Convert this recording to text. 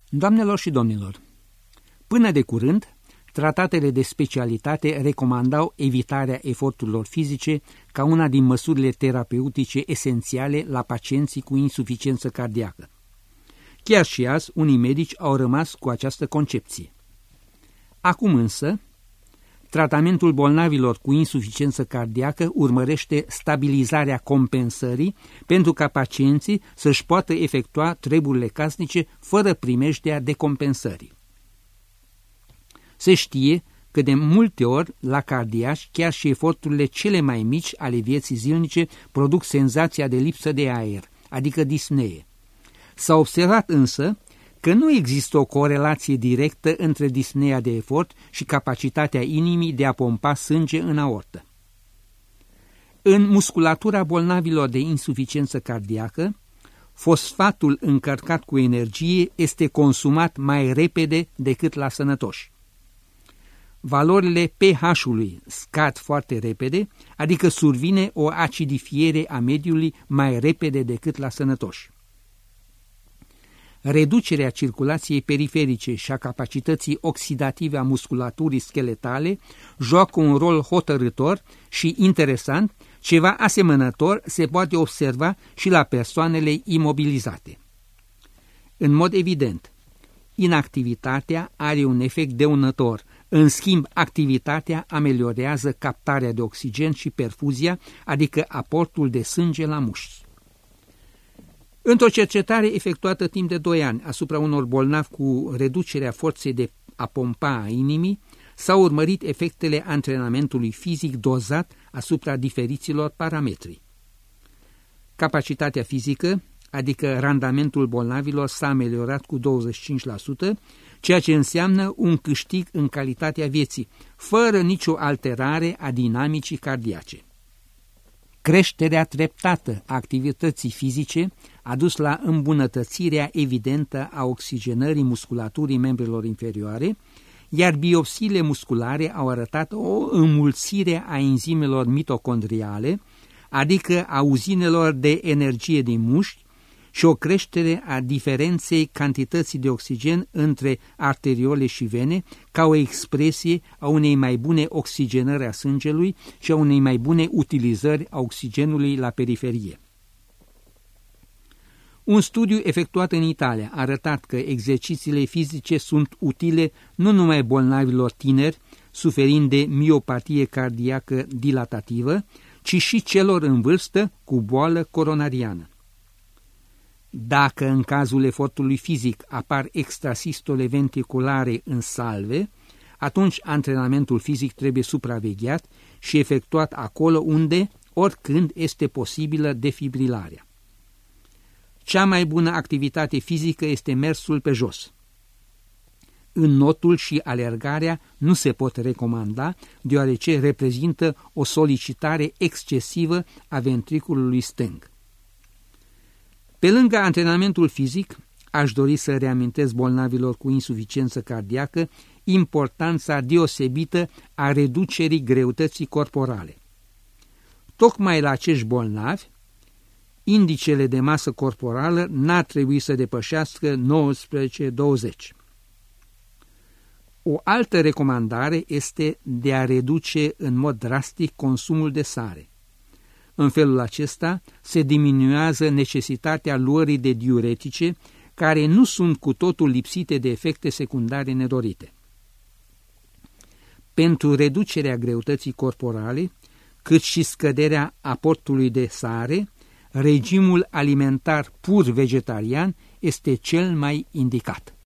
Doamnelor și domnilor, până de curând, tratatele de specialitate recomandau evitarea eforturilor fizice ca una din măsurile terapeutice esențiale la pacienții cu insuficiență cardiacă. Chiar și azi, unii medici au rămas cu această concepție. Acum însă, tratamentul bolnavilor cu insuficiență cardiacă urmărește stabilizarea compensării pentru ca pacienții să-și poată efectua treburile casnice fără primejdea decompensării. Se știe că de multe ori la cardiaci chiar și eforturile cele mai mici ale vieții zilnice produc senzația de lipsă de aer, adică dispnee. S-a observat însă că nu există o corelație directă între dispneea de efort și capacitatea inimii de a pompa sânge în aortă. În musculatura bolnavilor de insuficiență cardiacă, fosfatul încărcat cu energie este consumat mai repede decât la sănătoși. Valorile pH-ului scad foarte repede, adică survine o acidifiere a mediului mai repede decât la sănătoși. Reducerea circulației periferice și a capacității oxidative a musculaturii scheletale joacă un rol hotărâtor și interesant, ceva asemănător se poate observa și la persoanele imobilizate. În mod evident, inactivitatea are un efect dăunător, în schimb activitatea ameliorează captarea de oxigen și perfuzia, adică aportul de sânge la mușchi. Într-o cercetare efectuată timp de 2 ani asupra unor bolnavi cu reducerea forței de a pompa a inimii, s-au urmărit efectele antrenamentului fizic dozat asupra diferiților parametri. Capacitatea fizică, adică randamentul bolnavilor, s-a ameliorat cu 25%, ceea ce înseamnă un câștig în calitatea vieții, fără nicio alterare a dinamicii cardiace. Creșterea treptată a activității fizice a dus la îmbunătățirea evidentă a oxigenării musculaturii membrelor inferioare, iar biopsiile musculare au arătat o înmulțire a enzimelor mitocondriale, adică a uzinelor de energie din mușchi, și o creștere a diferenței cantității de oxigen între arteriole și vene, ca o expresie a unei mai bune oxigenări a sângelui și a unei mai bune utilizări a oxigenului la periferie. Un studiu efectuat în Italia a arătat că exercițiile fizice sunt utile nu numai bolnavilor tineri, suferind de miopatie cardiacă dilatativă, ci și celor în vârstă cu boală coronariană. Dacă în cazul efortului fizic apar extrasistole ventriculare în salve, atunci antrenamentul fizic trebuie supravegheat și efectuat acolo unde, oricând, este posibilă defibrilarea. Cea mai bună activitate fizică este mersul pe jos. Înnotul și alergarea nu se pot recomanda, deoarece reprezintă o solicitare excesivă a ventriculului stâng. Pe lângă antrenamentul fizic, aș dori să reamintesc bolnavilor cu insuficiență cardiacă importanța deosebită a reducerii greutății corporale. Tocmai la acești bolnavi, indicele de masă corporală n-ar trebui să depășească 19-20. O altă recomandare este de a reduce în mod drastic consumul de sare. În felul acesta se diminuează necesitatea luării de diuretice, care nu sunt cu totul lipsite de efecte secundare nedorite. Pentru reducerea greutății corporale, cât și scăderea aportului de sare, regimul alimentar pur vegetarian este cel mai indicat.